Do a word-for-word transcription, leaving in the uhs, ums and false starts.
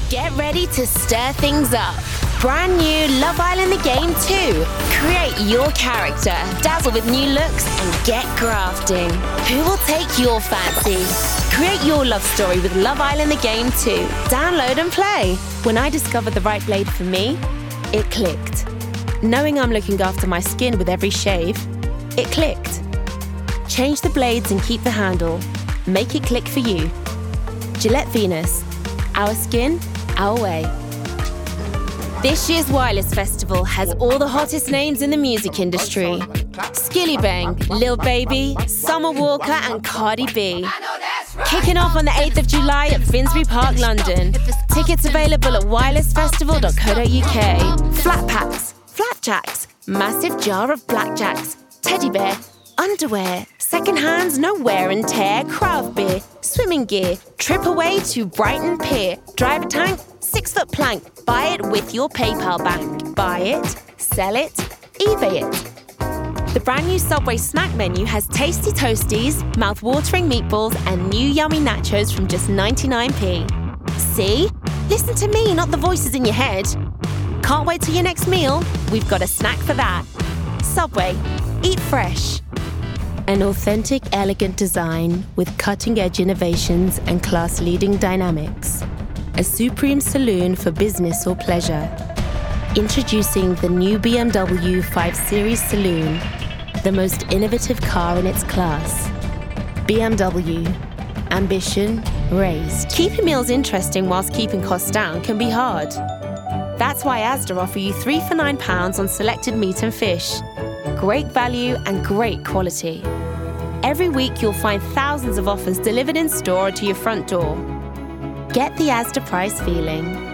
Get ready to stir things up. Brand new Love Island The Game two. Create your character, dazzle with new looks, and get grafting. Who will take your fancy? Create your love story with Love Island The Game two. Download and play. When I discovered the right blade for me, it clicked. Knowing I'm looking after my skin with every shave, it clicked. Change the blades and keep the handle. Make it click for you. Gillette Venus. Our skin, our way. This year's Wireless Festival has all the hottest names in the music industry. Skillibeng, Lil Baby, Summer Walker and Cardi B. Kicking off on the eighth of July at Finsbury Park, London. Tickets available at wireless festival dot co dot uk. Flat packs, flapjacks, massive jar of blackjacks, teddy bear, underwear, second hands, no wear and tear, craft beer, swimming gear, trip away to Brighton Pier, drive a tank, six foot plank, buy it with your PayPal bank. Buy it, sell it, eBay it. The brand new Subway snack menu has tasty toasties, mouth-watering meatballs and new yummy nachos from just ninety-nine p. See? Listen to me, not the voices in your head. Can't wait till your next meal? We've got a snack for that. Subway. Eat fresh. An authentic, elegant design with cutting-edge innovations and class-leading dynamics. A supreme saloon for business or pleasure. Introducing the new B M W five Series Saloon, the most innovative car in its class. B M W. Ambition raised. Keeping meals interesting whilst keeping costs down can be hard. That's why Asda offer you three for nine pounds on selected meat and fish. Great value and great quality. Every week you'll find thousands of offers delivered in store or to your front door. Get the Asda price feeling.